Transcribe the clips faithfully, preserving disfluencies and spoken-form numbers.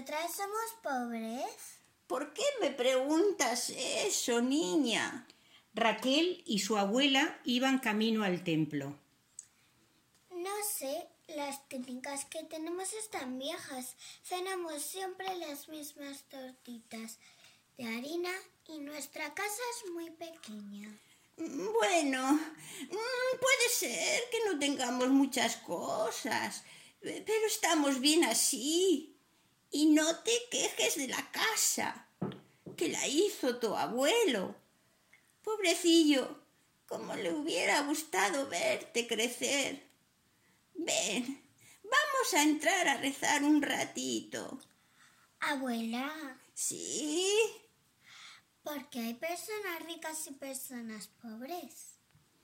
¿nosotras somos pobres? ¿Por qué me preguntas eso, niña? Raquel y su abuela iban camino al templo. No sé, las típicas que tenemos están viejas. Cenamos siempre las mismas tortitas de harina y nuestra casa es muy pequeña. Bueno, puede ser que no tengamos muchas cosas, pero estamos bien así. Y no te quejes de la casa, que la hizo tu abuelo. Pobrecillo, cómo le hubiera gustado verte crecer. Ven, vamos a entrar a rezar un ratito. Abuela. ¿Sí? Porque hay personas ricas y personas pobres.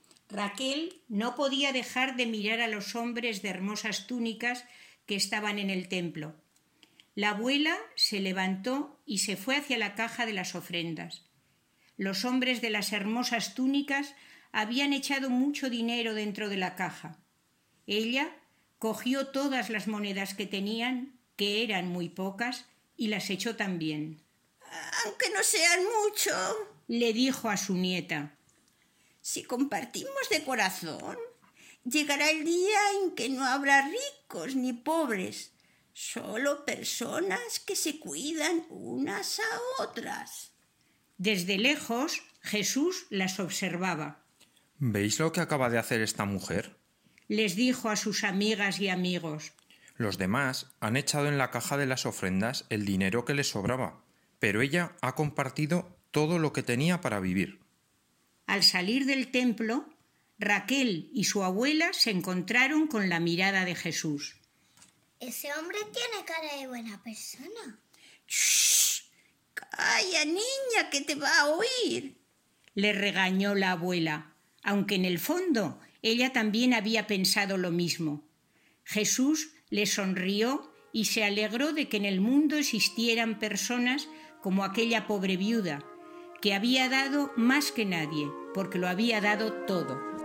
Raquel no podía dejar de mirar a los hombres de hermosas túnicas que estaban en el templo. La abuela se levantó y se fue hacia la caja de las ofrendas. Los hombres de las hermosas túnicas habían echado mucho dinero dentro de la caja. Ella cogió todas las monedas que tenían, que eran muy pocas, y las echó también. Aunque no sean mucho, le dijo a su nieta. Si compartimos de corazón, llegará el día en que no habrá ricos ni pobres, solo personas que se cuidan unas a otras. Desde lejos, Jesús las observaba. ¿Veis lo que acaba de hacer esta mujer?, les dijo a sus amigas y amigos. Los demás han echado en la caja de las ofrendas el dinero que les sobraba, pero ella ha compartido todo lo que tenía para vivir. Al salir del templo, Raquel y su abuela se encontraron con la mirada de Jesús. Ese hombre tiene cara de buena persona. ¡Shh! ¡Calla, niña, que te va a oír!, le regañó la abuela, aunque en el fondo ella también había pensado lo mismo. Jesús le sonrió y se alegró de que en el mundo existieran personas como aquella pobre viuda, que había dado más que nadie, porque lo había dado todo.